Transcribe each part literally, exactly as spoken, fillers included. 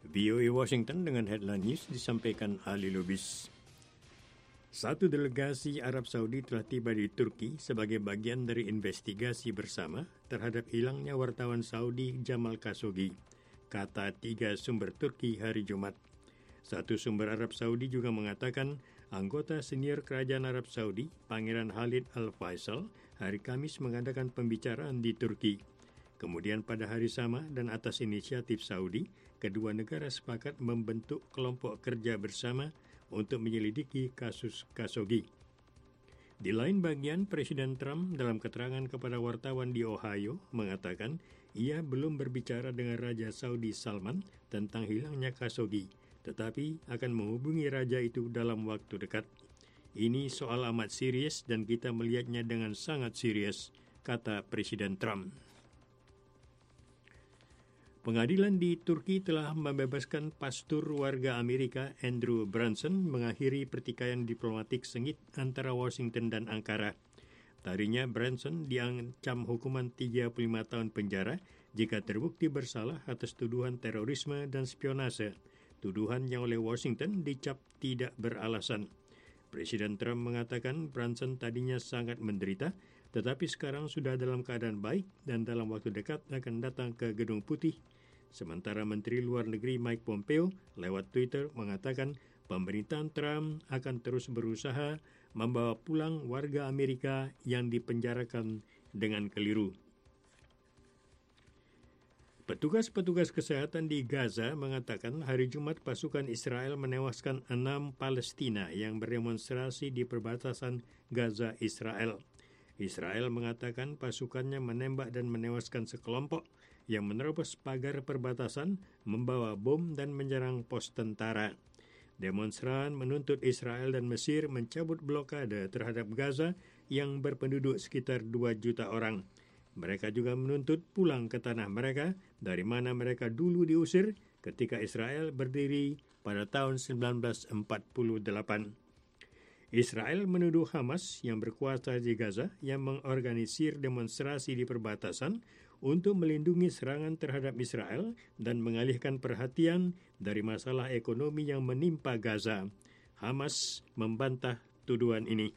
V O A Washington dengan headline news disampaikan Ali Lubis. Satu delegasi Arab Saudi telah tiba di Turki sebagai bagian dari investigasi bersama terhadap hilangnya wartawan Saudi Jamal Khashoggi, kata tiga sumber Turki hari Jumat. Satu sumber Arab Saudi juga mengatakan anggota senior kerajaan Arab Saudi, Pangeran Khalid Al-Faisal, hari Kamis mengadakan pembicaraan di Turki. Kemudian pada hari sama dan atas inisiatif Saudi, kedua negara sepakat membentuk kelompok kerja bersama untuk menyelidiki kasus Khashoggi. Di lain bagian, Presiden Trump dalam keterangan kepada wartawan di Ohio mengatakan ia belum berbicara dengan Raja Saudi Salman tentang hilangnya Khashoggi, tetapi akan menghubungi raja itu dalam waktu dekat. Ini soal amat serius dan kita melihatnya dengan sangat serius, kata Presiden Trump. Pengadilan di Turki telah membebaskan pastor warga Amerika Andrew Brunson mengakhiri pertikaian diplomatik sengit antara Washington dan Ankara. Tadinya Brunson diancam hukuman tiga puluh lima tahun penjara jika terbukti bersalah atas tuduhan terorisme dan spionase, tuduhan yang oleh Washington dicap tidak beralasan. Presiden Trump mengatakan Brunson tadinya sangat menderita, tetapi sekarang sudah dalam keadaan baik dan dalam waktu dekat akan datang ke Gedung Putih. Sementara Menteri Luar Negeri Mike Pompeo lewat Twitter mengatakan pemerintahan Trump akan terus berusaha membawa pulang warga Amerika yang dipenjarakan dengan keliru. Petugas-petugas kesehatan di Gaza mengatakan hari Jumat pasukan Israel menewaskan enam Palestina yang berdemonstrasi di perbatasan Gaza Israel. Israel mengatakan pasukannya menembak dan menewaskan sekelompok yang menerobos pagar perbatasan, membawa bom dan menyerang pos tentara. Demonstran menuntut Israel dan Mesir mencabut blokade terhadap Gaza yang berpenduduk sekitar dua juta orang. Mereka juga menuntut pulang ke tanah mereka dari mana mereka dulu diusir ketika Israel berdiri pada tahun seribu sembilan ratus empat puluh delapan. Israel menuduh Hamas yang berkuasa di Gaza yang mengorganisir demonstrasi di perbatasan untuk melindungi serangan terhadap Israel dan mengalihkan perhatian dari masalah ekonomi yang menimpa Gaza. Hamas membantah tuduhan ini.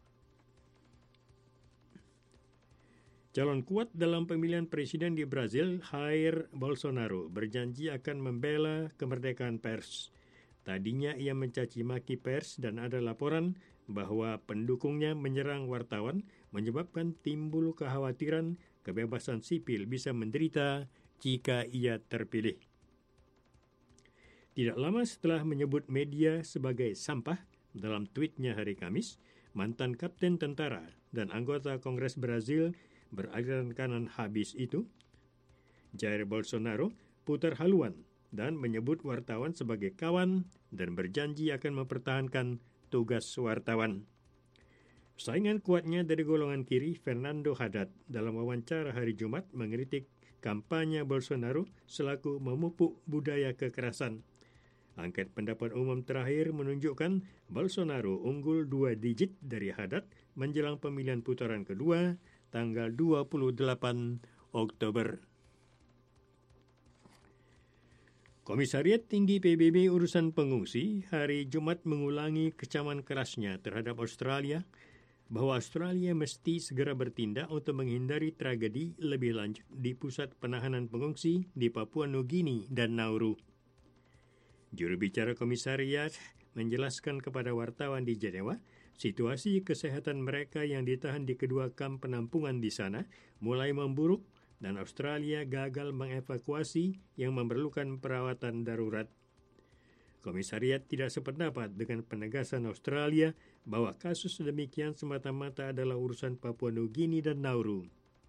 Calon kuat dalam pemilihan presiden di Brazil, Jair Bolsonaro, berjanji akan membela kemerdekaan pers. Tadinya ia mencaci maki pers dan ada laporan bahwa pendukungnya menyerang wartawan menyebabkan timbul kekhawatiran kebebasan sipil bisa menderita jika ia terpilih. Tidak lama setelah menyebut media sebagai sampah dalam tweetnya hari Kamis, mantan kapten tentara dan anggota Kongres Brazil beraliran kanan habis itu, Jair Bolsonaro, putar haluan dan menyebut wartawan sebagai kawan dan berjanji akan mempertahankan tugas wartawan. Saingan kuatnya dari golongan kiri, Fernando Haddad, dalam wawancara hari Jumat mengkritik kampanye Bolsonaro selaku memupuk budaya kekerasan. Angket pendapat umum terakhir menunjukkan Bolsonaro unggul dua digit dari Haddad menjelang pemilihan putaran kedua tanggal dua puluh delapan Oktober. Komisariat Tinggi P B B Urusan Pengungsi hari Jumat mengulangi kecaman kerasnya terhadap Australia bahwa Australia mesti segera bertindak untuk menghindari tragedi lebih lanjut di pusat penahanan pengungsi di Papua Nugini dan Nauru. Juru bicara komisariat menjelaskan kepada wartawan di Jenewa situasi kesehatan mereka yang ditahan di kedua kamp penampungan di sana mulai memburuk dan Australia gagal mengevakuasi yang memerlukan perawatan darurat. Komisariat tidak sependapat dengan penegasan Australia bahwa kasus demikian semata-mata adalah urusan Papua Nugini dan Nauru.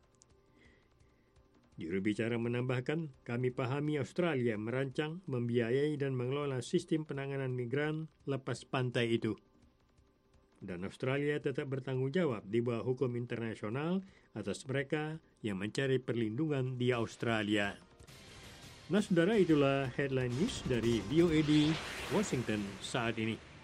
Juru bicara menambahkan, kami pahami Australia merancang, membiayai dan mengelola sistem penanganan migran lepas pantai itu. Dan Australia tetap bertanggung jawab di bawah hukum internasional atas mereka yang mencari perlindungan di Australia. Nah, saudara, itulah headline news dari V O A di Washington saat ini.